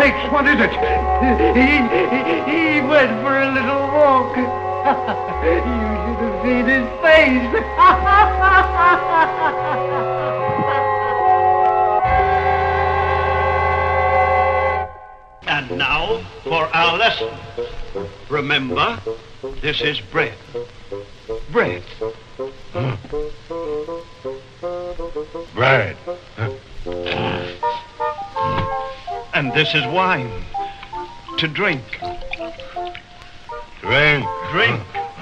sakes, what is it? He went for a little walk. You should have seen his face. And now for our lesson. Remember, this is bread. Bread. Bread. And this is wine. To drink. Drink. Drink.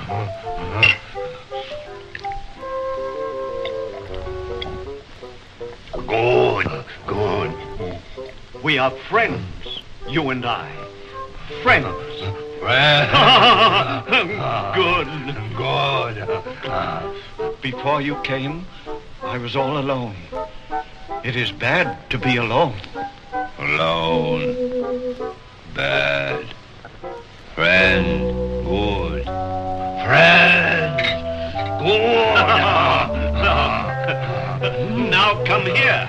Good. Good. We are friends, you and I. Friends. Bread. Good. Good. Before you came, I was all alone. It is bad to be alone. Alone. Bad. Friend. Good. Friend. Good. Now come here.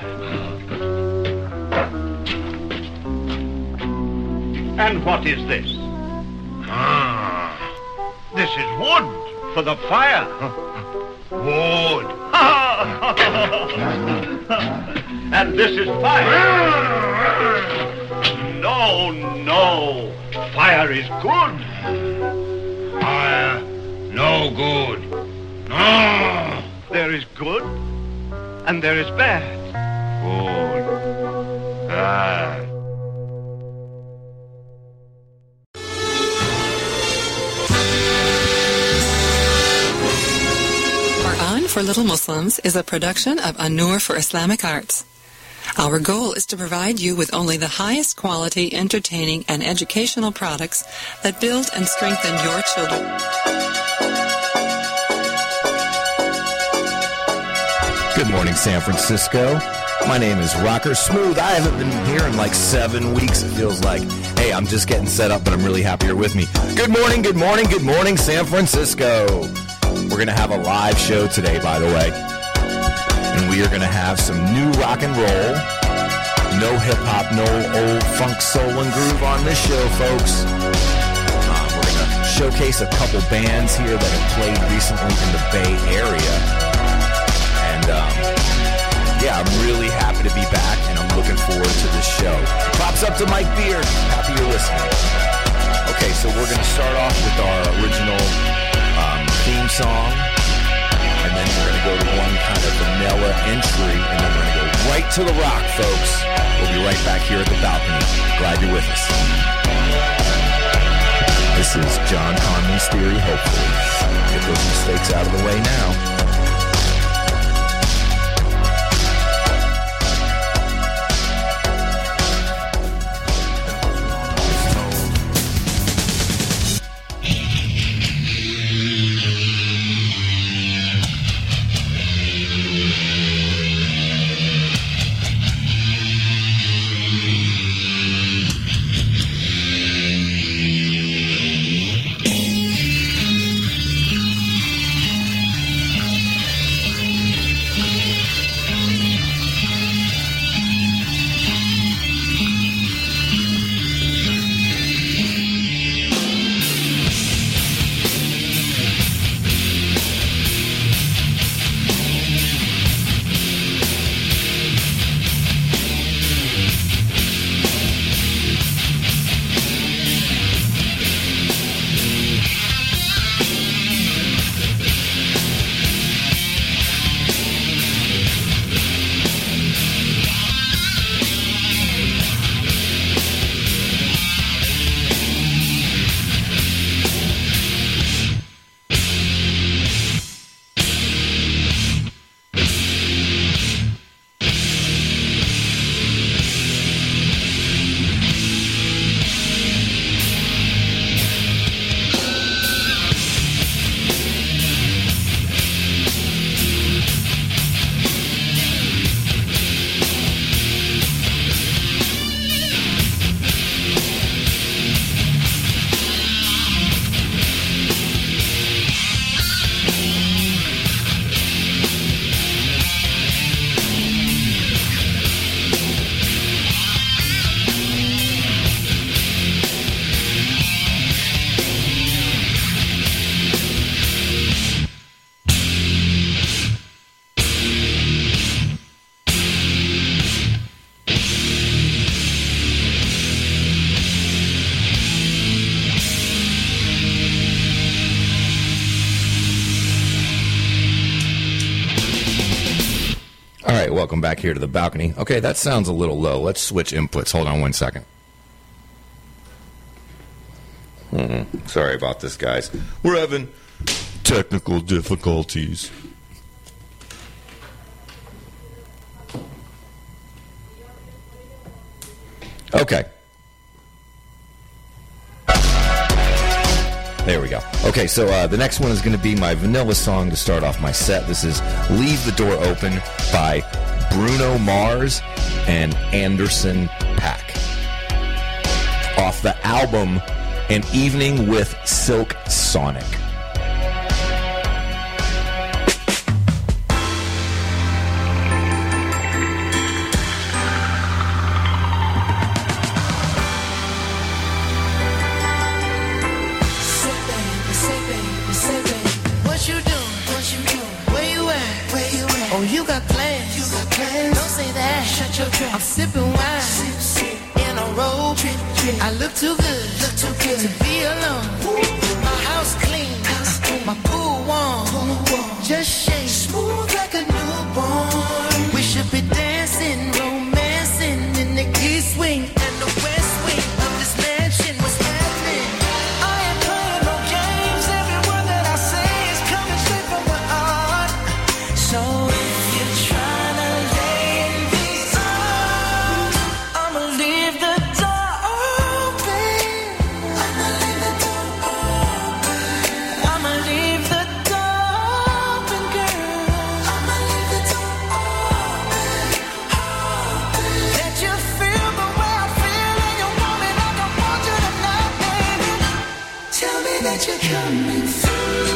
And what is this? This is wood for the fire. Wood. And this is fire. No, no. Fire is good. Fire. No good. No. There is good and there is bad. Good. Bad. Quran for Little Muslims is a production of An-Nur for Islamic Arts. Our goal is to provide you with only the highest quality, entertaining, and educational products that build and strengthen your children. Good morning, San Francisco. My name is Rocker Smooth. I haven't been here in like 7 weeks, it feels like. Hey, I'm just getting set up, but I'm really happy you're with me. Good morning, good morning, good morning, San Francisco. We're going to have a live show today, by the way. And we are going to have some new rock and roll. No hip-hop, no old funk, soul, and groove on this show, folks. We're going to showcase a couple bands here that have played recently in the Bay Area. And, yeah, I'm really happy to be back, and I'm looking forward to this show. Props up to Mike Beard. Happy you're listening. Okay, so we're going to start off with our original theme song, and then we're going to go to one kind of vanilla entry, and then we're going to go right to the rock, folks. We'll be right back here at the balcony. Glad you're with us. This is John Harmon's Theory, hopefully. Get those mistakes out of the way now. right, welcome back here to the balcony. Okay, that sounds a little low. Let's switch inputs. Hold on 1 second. Sorry about this, guys. We're having technical difficulties. Okay. There we go. Okay, so the next one is going to be my vanilla song to start off my set. This is Leave the Door Open by Bruno Mars and Anderson .Paak. Off the album An Evening with Silk Sonic. I'm sipping wine in a robe. I look too good to be alone. My house clean, my pool warm. Just shake smooth like a newborn. We should be dancing, romancing in the east wing and the west wing of this mansion. What's happening? I ain't playing no games. Every word that I say is coming straight from the heart. So if you're trying to lay in these arms, I'ma leave the door open. I'ma leave the door open. I'ma leave the door open, girl. I'ma leave the door open. Let you feel the way I feel, and you want me like I want you tonight, baby. Tell me that you're coming through.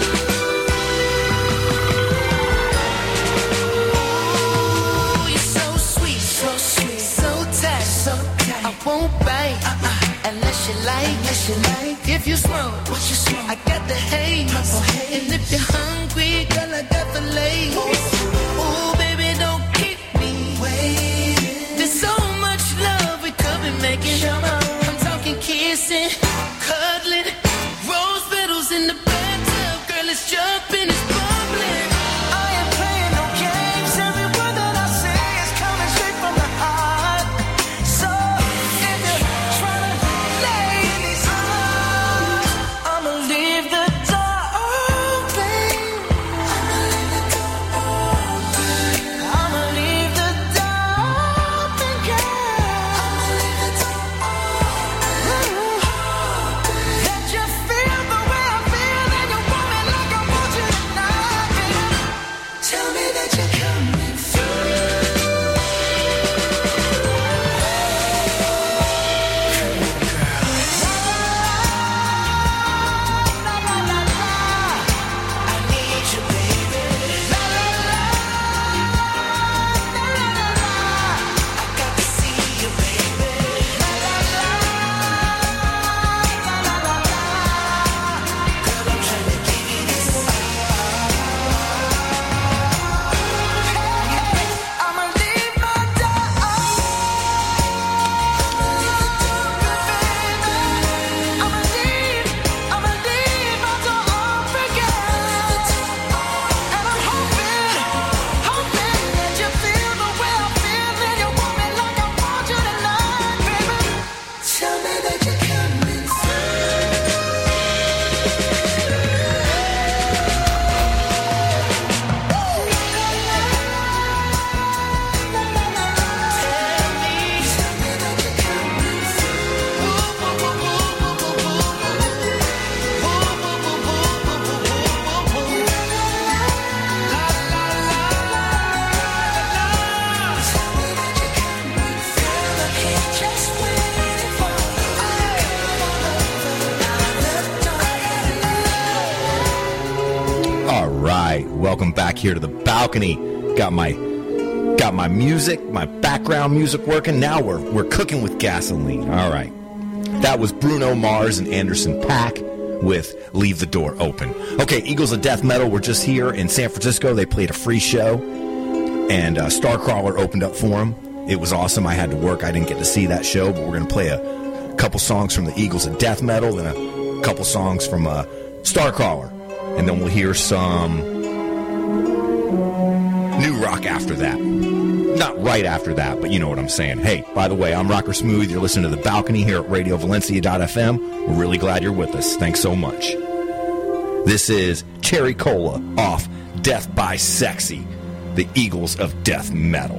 I won't bite unless you like. If you smoke, I got the haze. And if you're hungry, girl, I got the lace. Ooh, baby, don't keep me waiting. There's so much love we could be making. I'm talking kissing, cuddling, rose petals in the bathtub. Girl, it's jumping, it's bubbling. I ain't playing no games. Every word that I say is coming straight from the heart. So if you're trying to lay in these arms, I'ma leave the door open. I'ma leave the door open. I'ma leave the door open, girl. I'ma leave the door open. Let you feel the way I feel, and you want me like I want you tonight, baby. Tell me that you're coming through. I need you, baby. La la la, la la la la. I got to see you, baby. La la la, la la la la. Girl, I'm trying to give you this. I'ma leave my door open. I'ma leave my door open, girl. And I'm hoping that you feel the way I feel, and you want me like I want you tonight, baby. Tell me that you're coming All right, welcome back here to the balcony. Got my music, my background music working. Now we're cooking with gasoline. All right, that was Bruno Mars and Anderson .Paak with Leave the Door Open. Okay, Eagles of Death Metal were just here in San Francisco. They played a free show, and Starcrawler opened up for them. It was awesome. I had to work. I didn't get to see that show, but we're going to play a couple songs from the Eagles of Death Metal and a couple songs from Starcrawler. And then we'll hear some new rock after that. Not right after that, but you know what I'm saying. Hey, by the way, I'm Rocker Smooth. You're listening to The Balcony here at RadioValencia.fm. We're really glad you're with us. Thanks so much. This is Cherry Cola off Death by Sexy, the Eagles of Death Metal.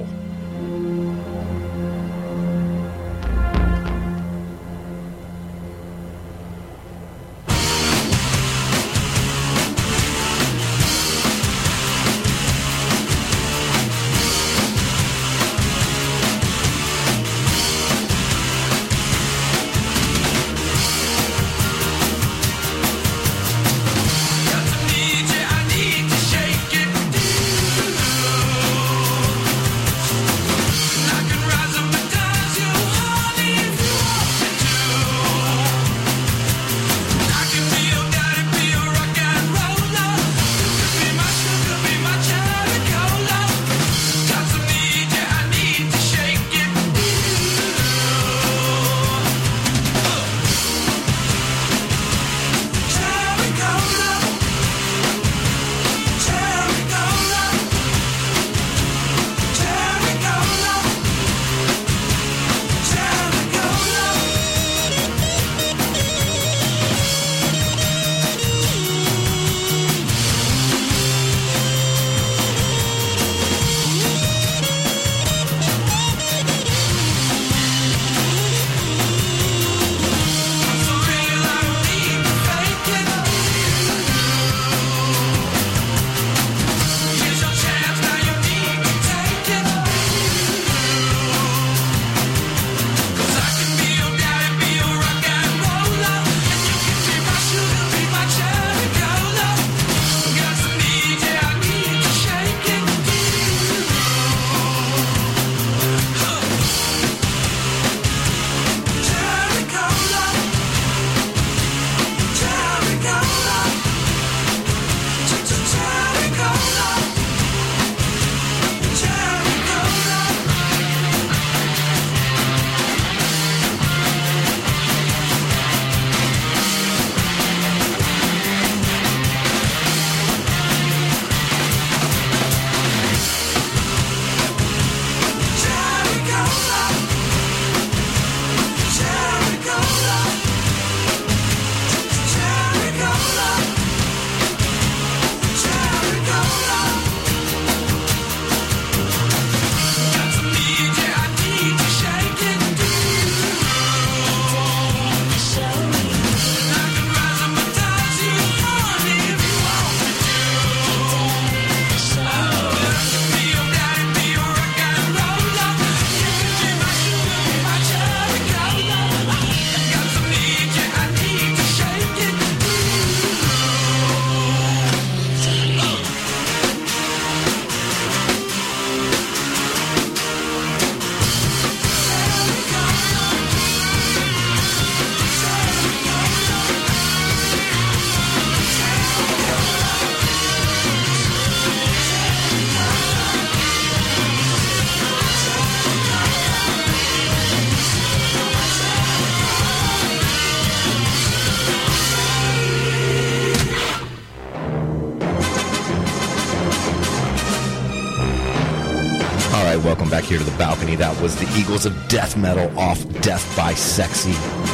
Welcome back here to the balcony. That was the Eagles of Death Metal off Death by Sexy.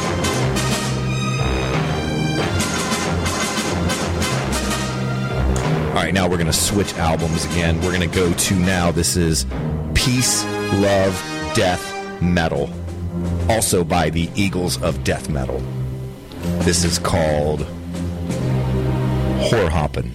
All right, now we're going to switch albums again. We're going to go to now, this is Peace, Love, Death Metal, also by the Eagles of Death Metal. This is called Whorehoppin'.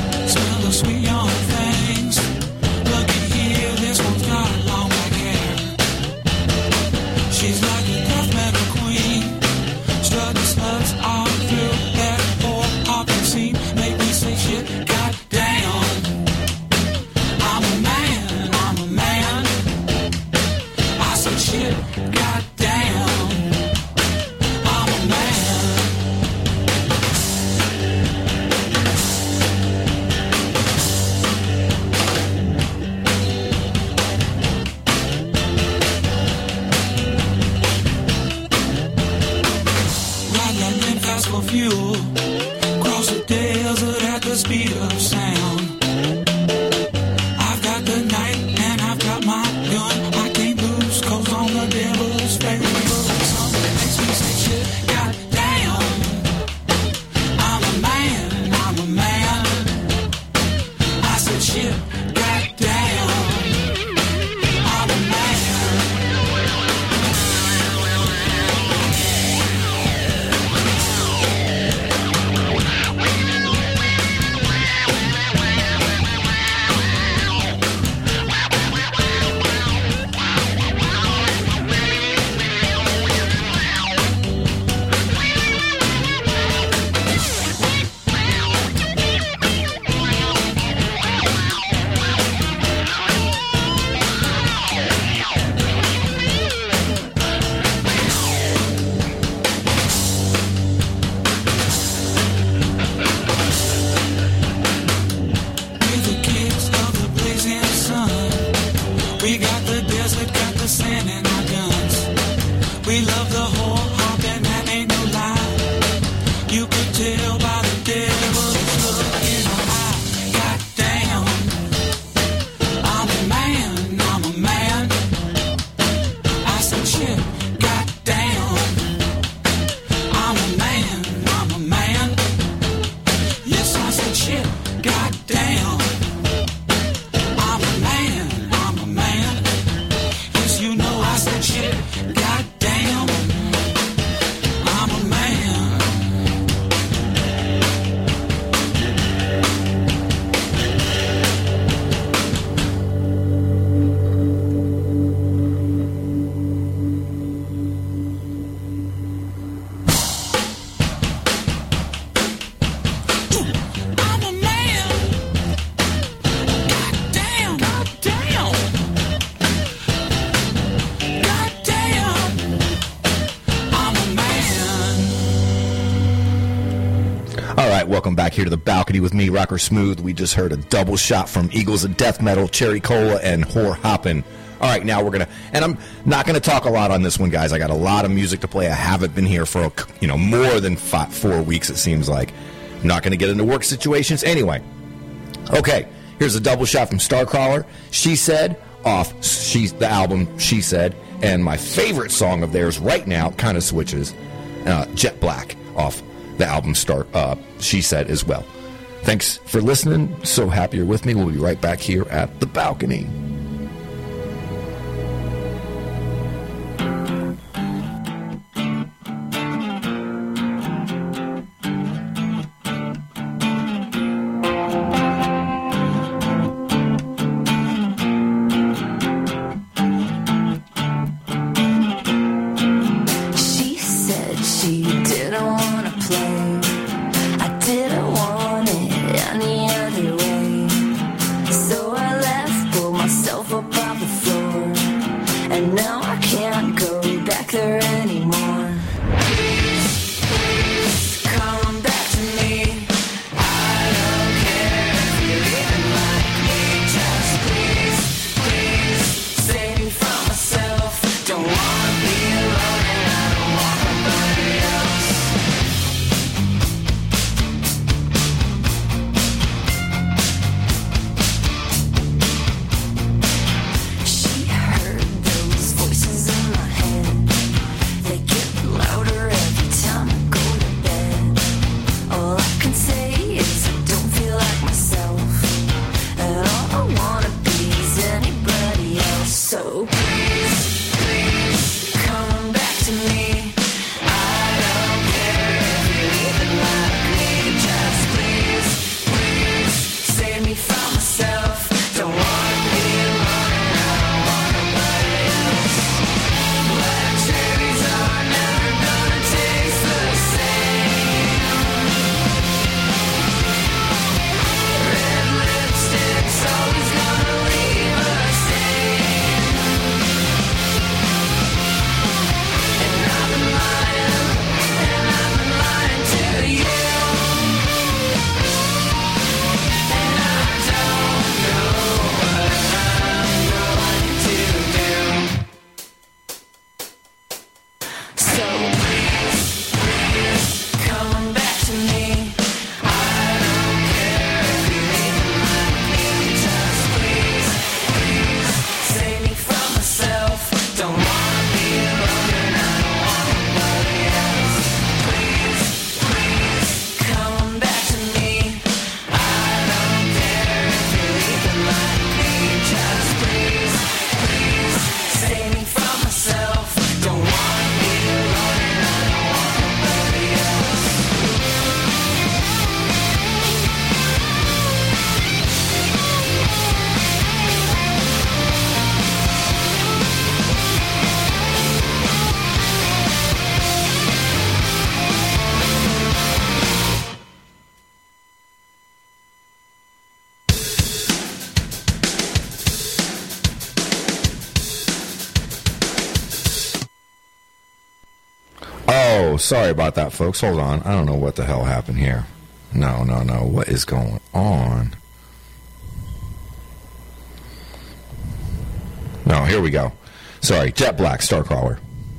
Sweet young things. Look at here, this one's got long black hair. for fuel. Cross the desert at the speed of sound. I've got the night and I've got my gun. I can't lose 'cause I'm the devil's favorite. Something makes me say shit, goddamn. I'm a man, I'm a man. I said shit, goddamn. I'm a man. We got the desert, got the sand in our guns. We love the whole hop and that ain't no lie. You could tell by the devil's look in her eye. Goddamn, I'm a man, I'm a man. I said shit, goddamn. I'm a man, I'm a man. Yes, I said shit, goddamn. I'm a man, I'm a man. Yes, you know I said shit, goddamn. I'm a man. I'm a man. Goddamn, goddamn. Goddamn. I'm a man. All right, welcome back here to the balcony with me, Rocker Smooth. We just heard a double shot from Eagles of Death Metal, Cherry Cola, and Whore Hoppin'. All right, now we're going to, and I'm not going to talk a lot on this one, guys. I got a lot of music to play. I haven't been here for, more than 4 weeks, it seems like. I'm not going to get into work situations. Anyway, okay, here's a double shot from Starcrawler. She Said, off the album She Said, and my favorite song of theirs right now kind of switches, Jet Black, off the album She Said as well. Thanks for listening. So happy you're with me. We'll be right back here at the balcony. She said she didn't want to play. I didn't want it any other way. So I left, pulled myself up off the floor. And now I can't go back there anymore. Please, please, come back to me. I don't care if you're even like me. Just please, please, save me from myself. Don't wanna be alone and I don't want nobody else. Sorry about that, folks. Hold on. I don't know what the hell happened here. No. What is going on? No, here we go. Sorry. Jet Black, Starcrawler.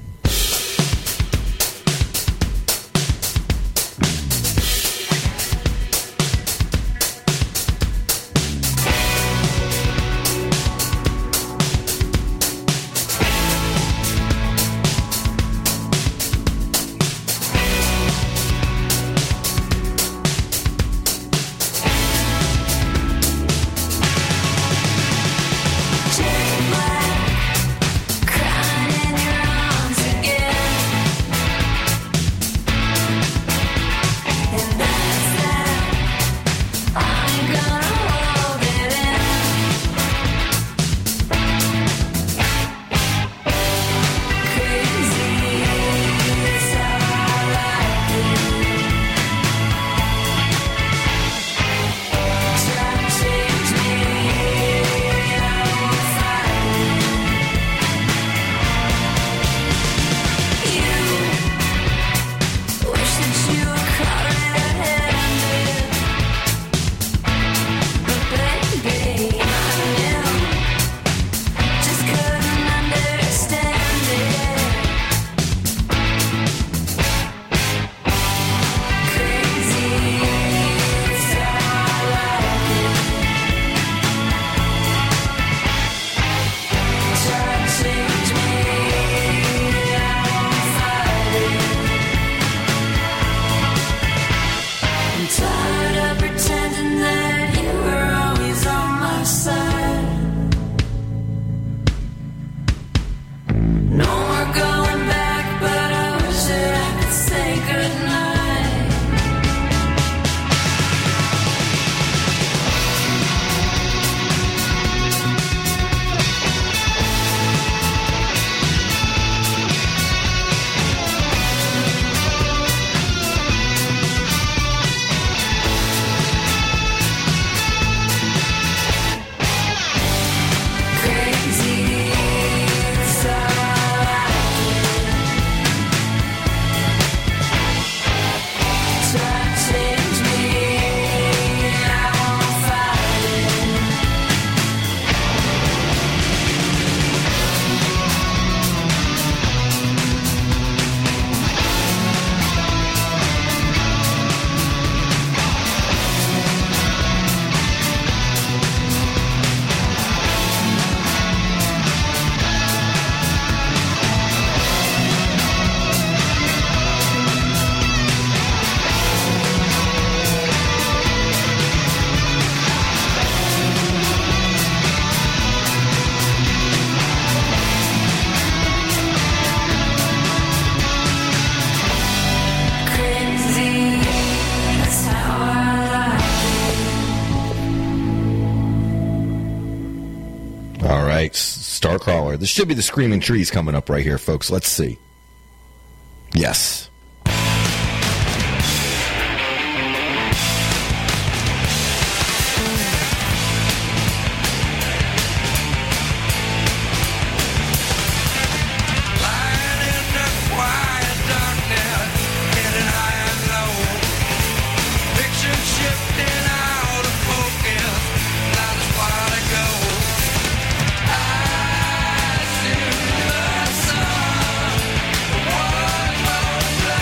Starcrawler. This should be the Screaming Trees coming up right here, folks. Let's see. Yes. One more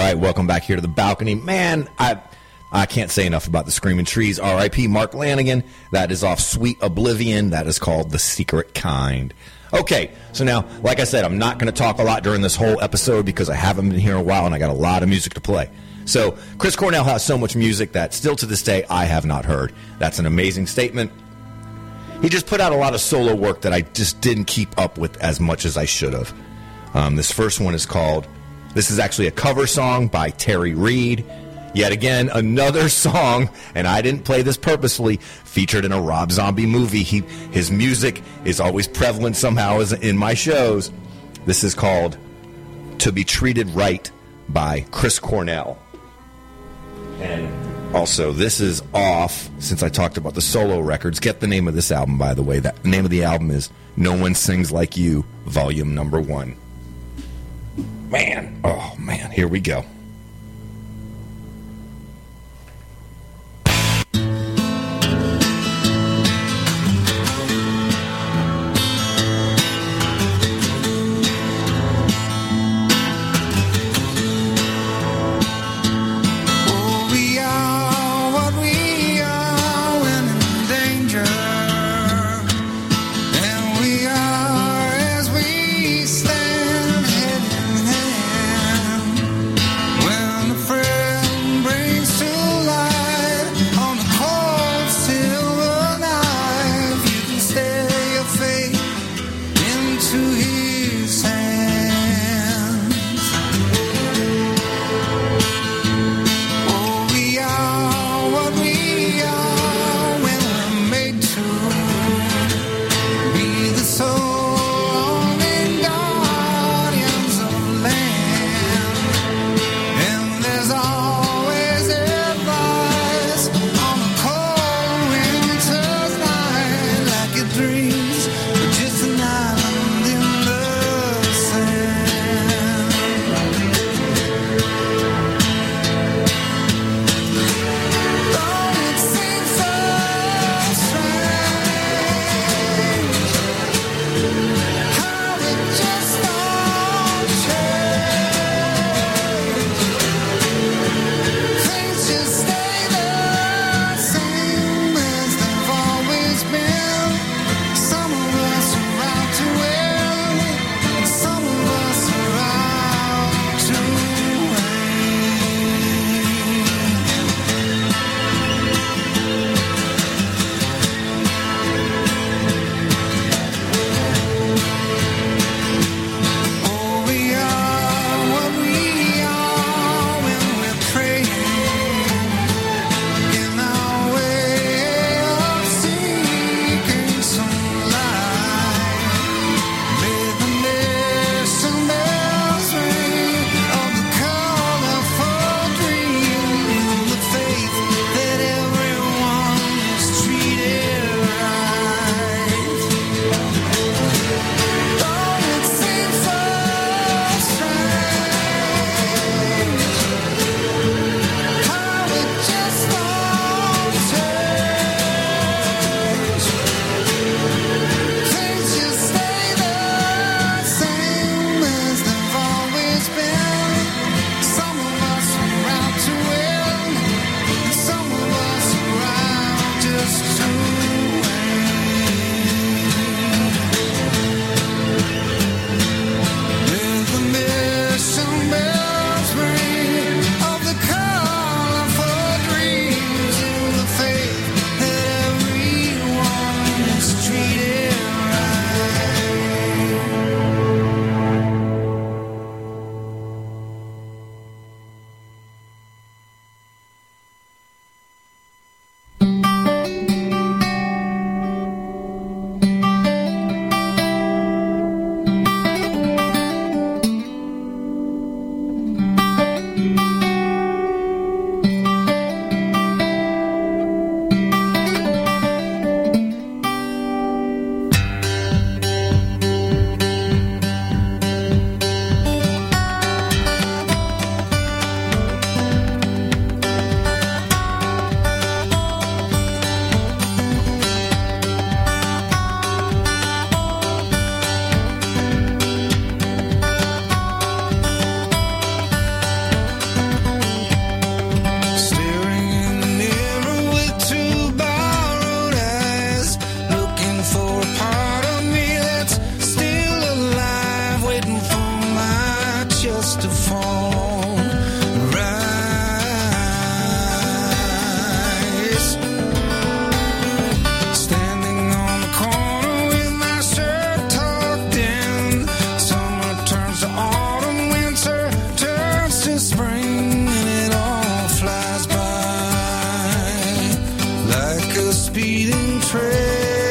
right, welcome back here to the balcony. Man, I can't say enough about the Screaming Trees. R.I.P. Mark Lanigan. That is off Sweet Oblivion. That is called The Secret Kind. Okay, so now, like I said, I'm not going to talk a lot during this whole episode because I haven't been here in a while and I got a lot of music to play. So Chris Cornell has so much music that still to this day I have not heard. That's an amazing statement. He just put out a lot of solo work that I just didn't keep up with as much as I should have. This first one is called, this is actually a cover song by Terry Reid. Yet again, another song, and I didn't play this purposefully, featured in a Rob Zombie movie. His music is always prevalent somehow in my shows. This is called To Be Treated Right by Chris Cornell. And also, this is off, since I talked about the solo records. Get the name of this album, by the way. The name of the album is No One Sings Like You, Volume Number 1. Man, oh man, here we go. As we stand hand in hand, must have fallen rise. Standing on the corner with my shirt tucked in. Summer turns to autumn, winter turns to spring, and it all flies by like a speeding train.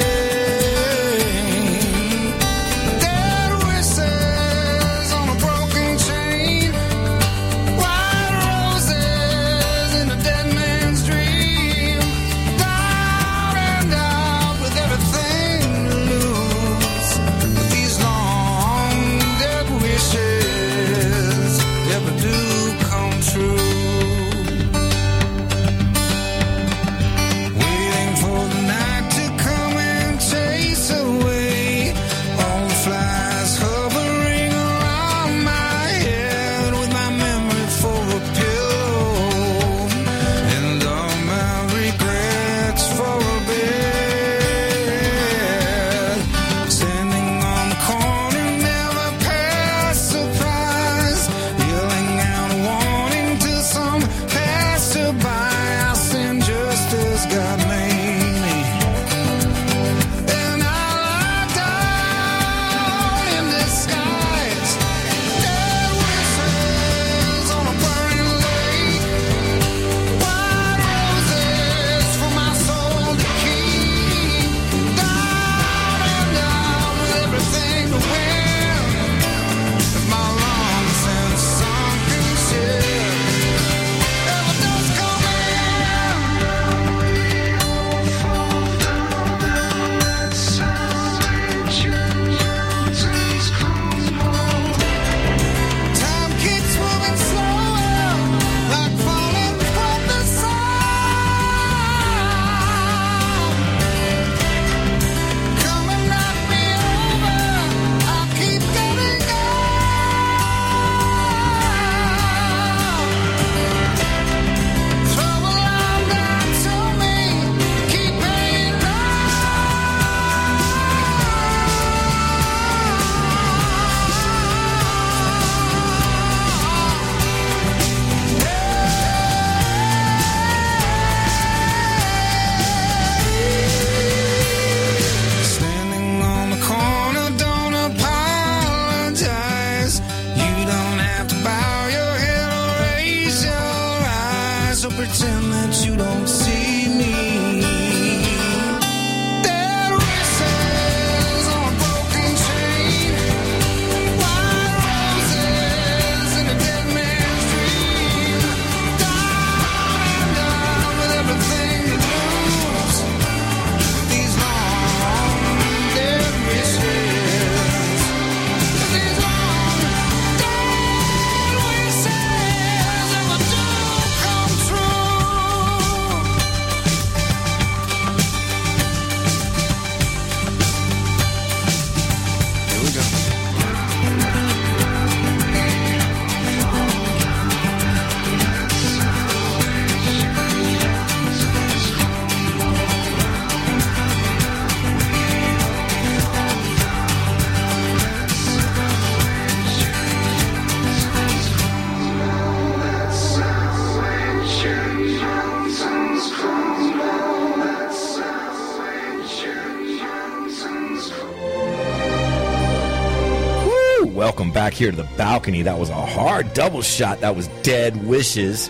Welcome back here to the balcony. That was a hard double shot. That was Dead Wishes.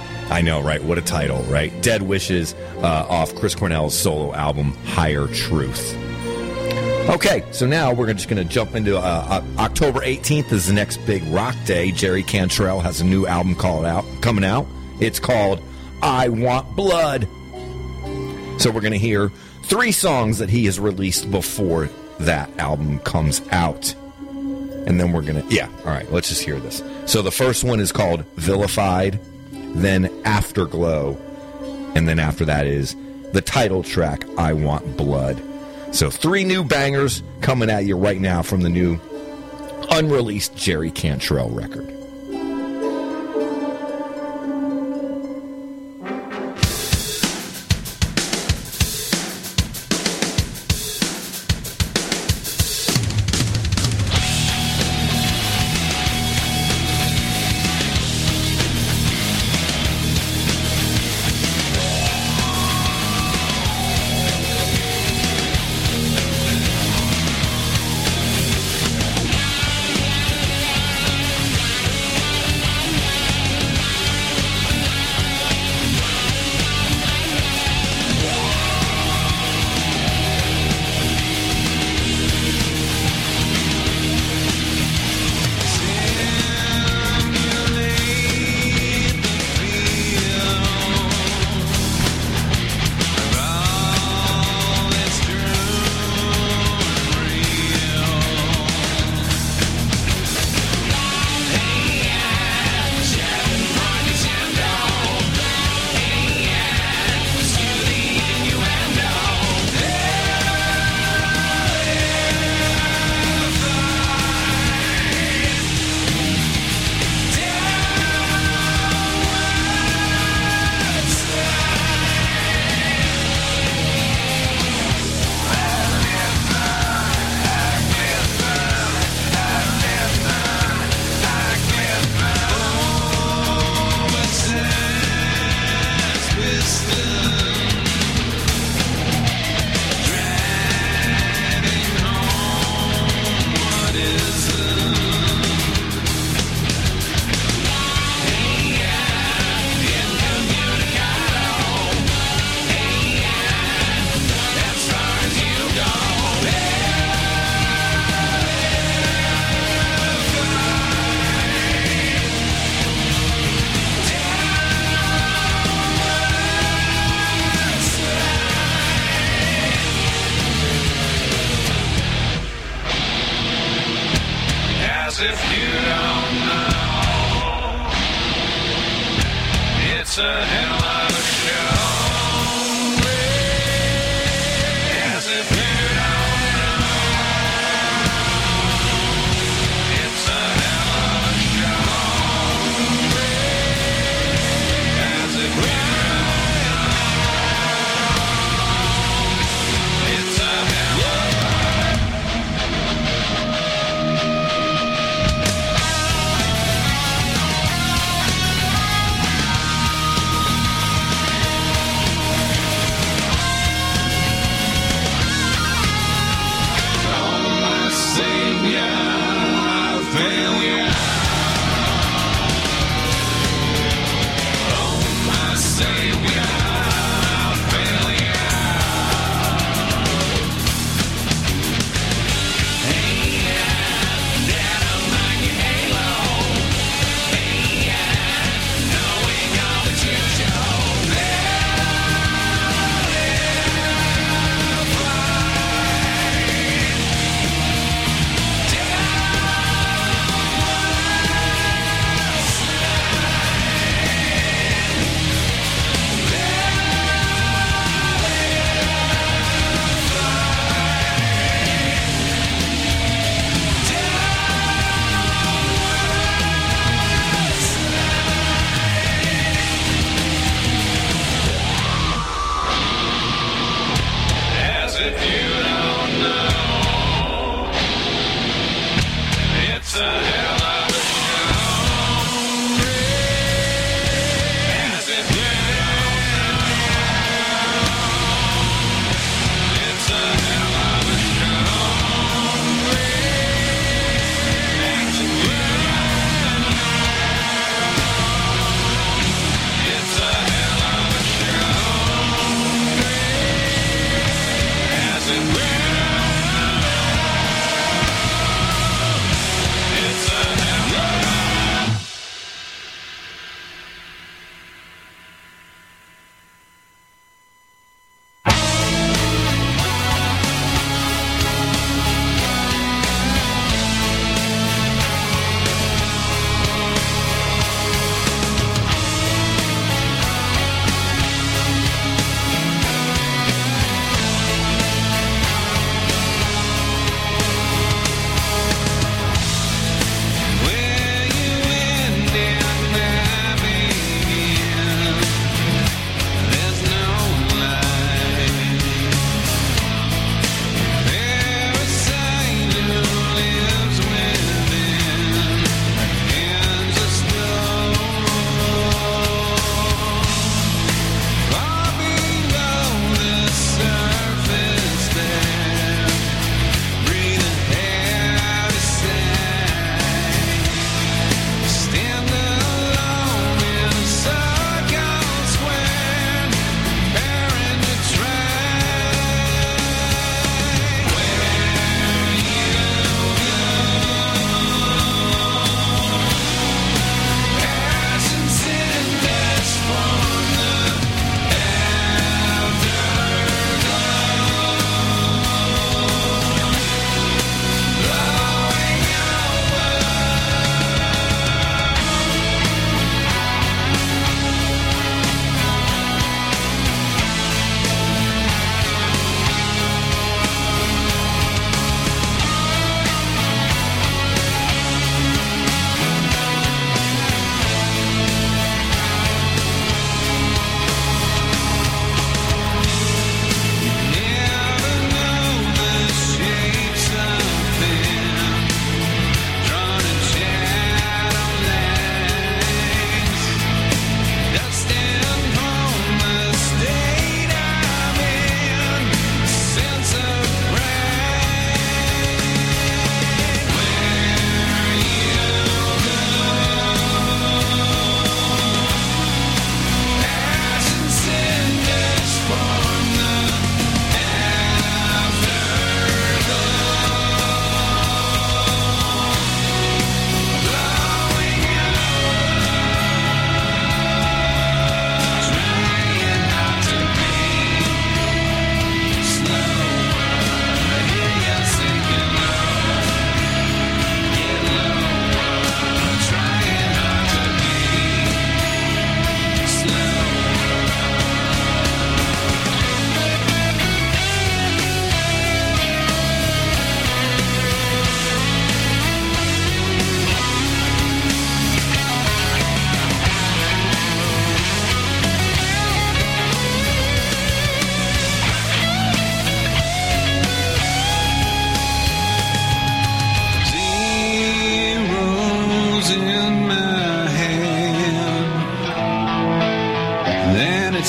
I know, right? What a title, right? Dead Wishes off Chris Cornell's solo album, Higher Truth. Okay, so now we're just going to jump into October 18th is the next big rock day. Jerry Cantrell has a new album coming out. It's called I Want Blood. So we're going to hear 3 songs that he has released before that album comes out. And then we're going to, all right, let's just hear this. So the first one is called Vilified, then Afterglow, and then after that is the title track, I Want Blood. So 3 new bangers coming at you right now from the new unreleased Jerry Cantrell record. It's a hell of a show. As if you don't know. It's a hell of a show. As if you don't know. It's a hell of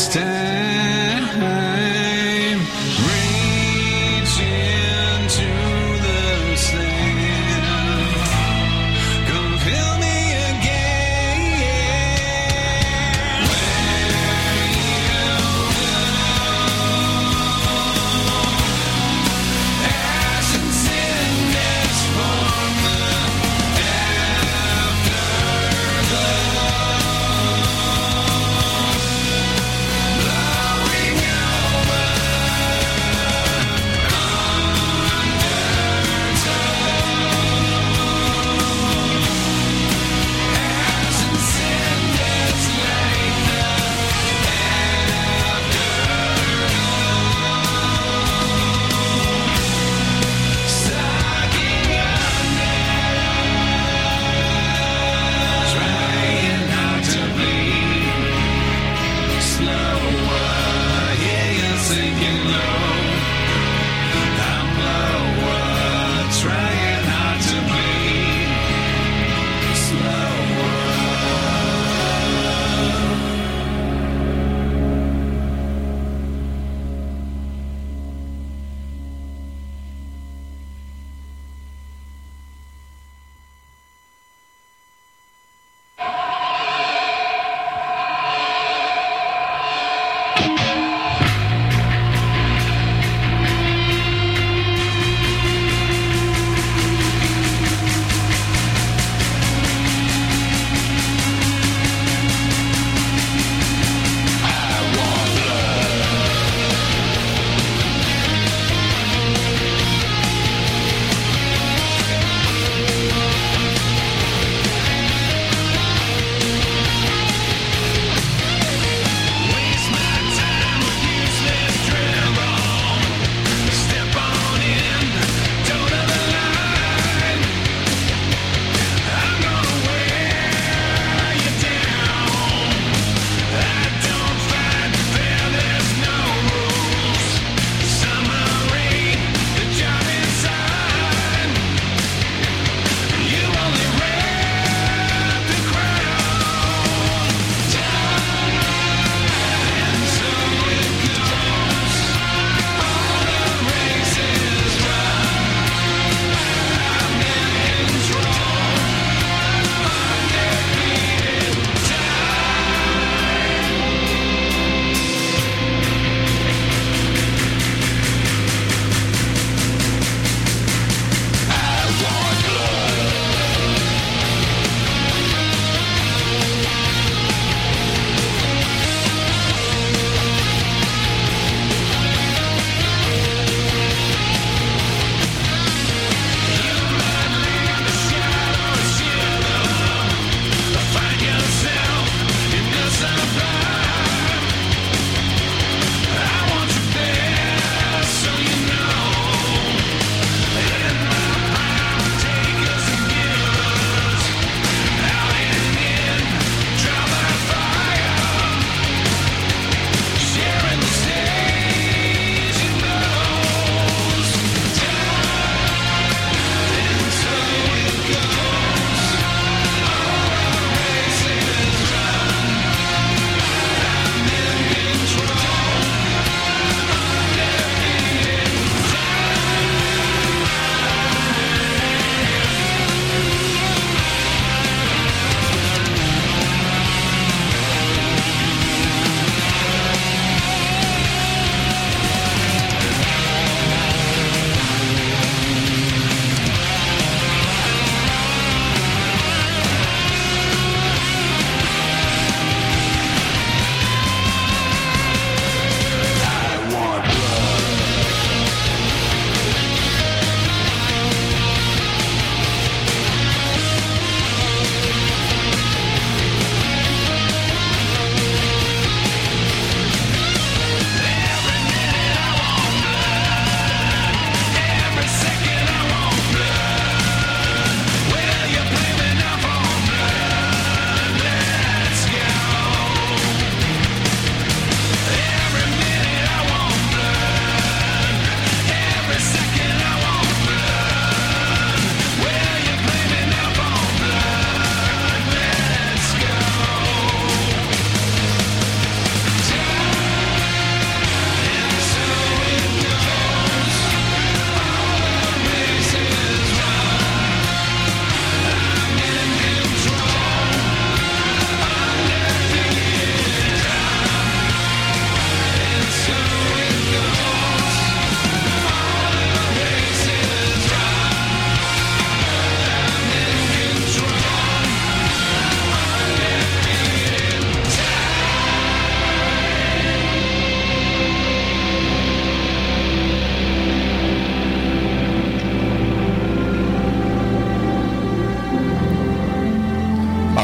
next time. Reach into the sand. Come fill me again. Where you go, ash and cinders form the afterglow.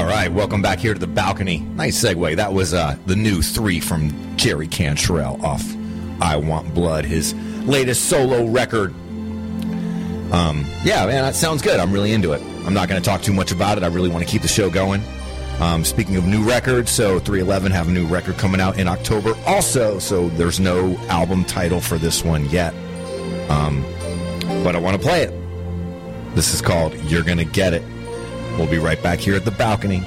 right, welcome back here to the balcony. Nice segue. That was the new 3 from Jerry Cantrell off I Want Blood, his latest solo record. Yeah, man, that sounds good. I'm really into it. I'm not going to talk too much about it. I really want to keep the show going. Speaking of new records, so 311 have a new record coming out in October also, so there's no album title for this one yet. But I want to play it. This is called You're Gonna Get It. We'll be right back here at the balcony.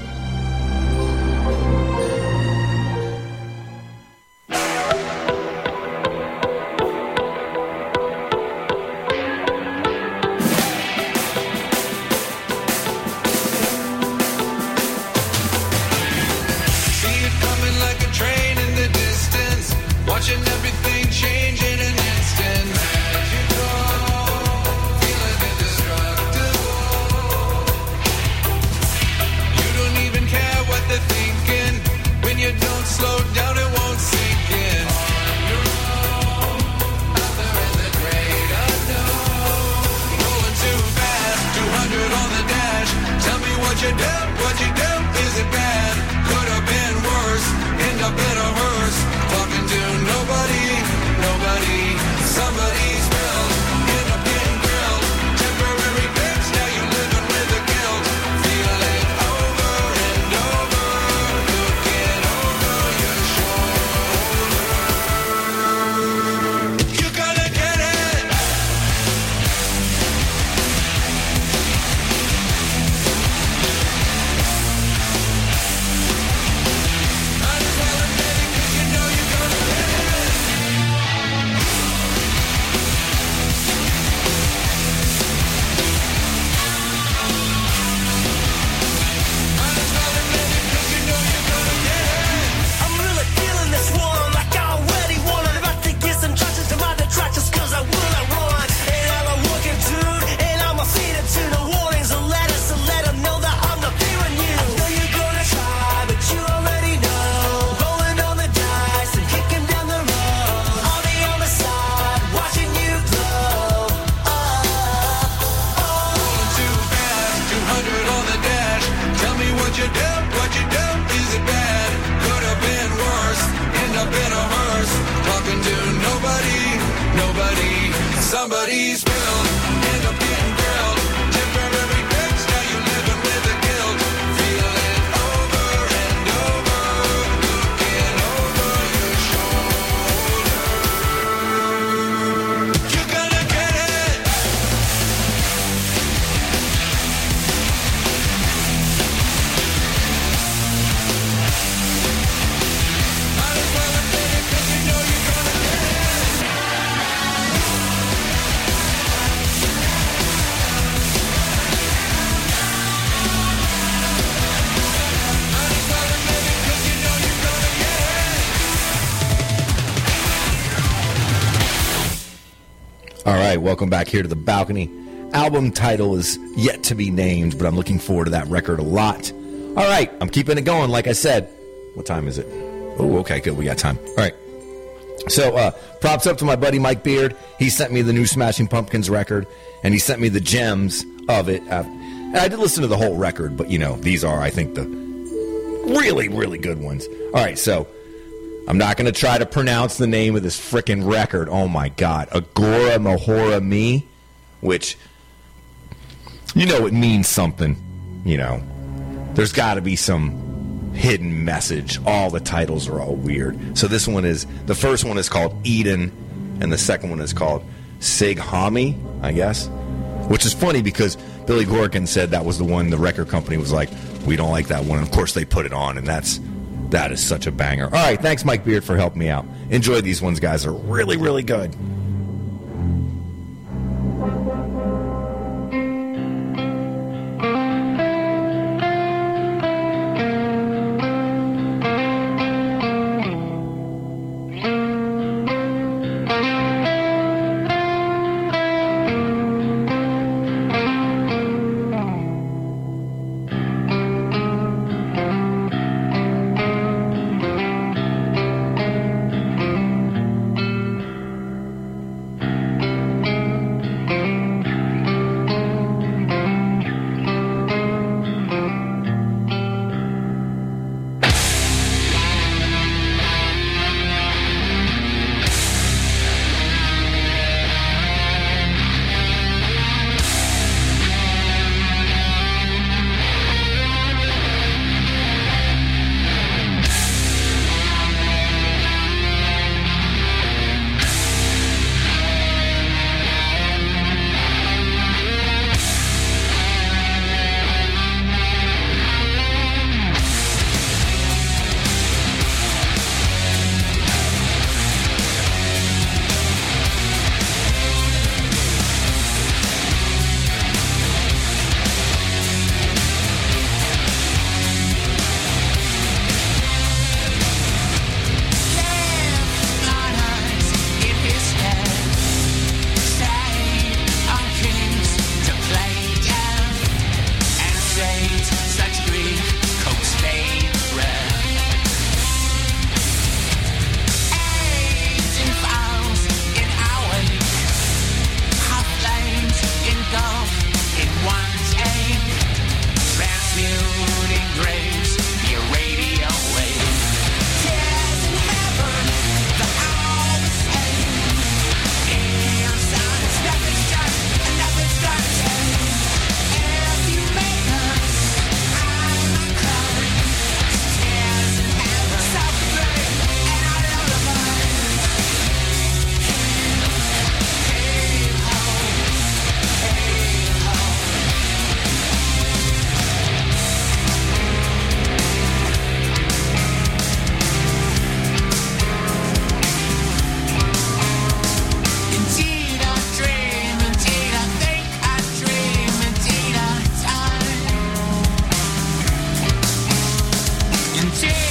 Somebody's spilled, end up getting grilled. Temporary fix, now you're living with the guilt. Feeling over and over, looking over your shoulder. You're gonna get it. Might as well admit it, 'cause you know you're gonna get it. All right, welcome back here to the balcony. Album title is yet to be named, but I'm looking forward to that record a lot. All right, I'm keeping it going, like I said. What time is it? Oh, okay, good. We got time. All right. So, props up to my buddy Mike Beard. He sent me the new Smashing Pumpkins record, and he sent me the gems of it. And I did listen to the whole record, but, you know, these are, I think, the really, really good ones. All right, so I'm not going to try to pronounce the name of this frickin' record. Oh, my God. Agora Mahora Me, which, you know, it means something. You know, there's got to be some hidden message. All the titles are all weird. So this one is, the first one is called Eden, and the second one is called Sighami, I guess. Which is funny because Billy Corgan said that was the one the record company was like, we don't like that one. And of course they put it on, and that is such a banger. All right, thanks Mike Beard for helping me out. Enjoy these ones, guys. They're really, really good. Yeah.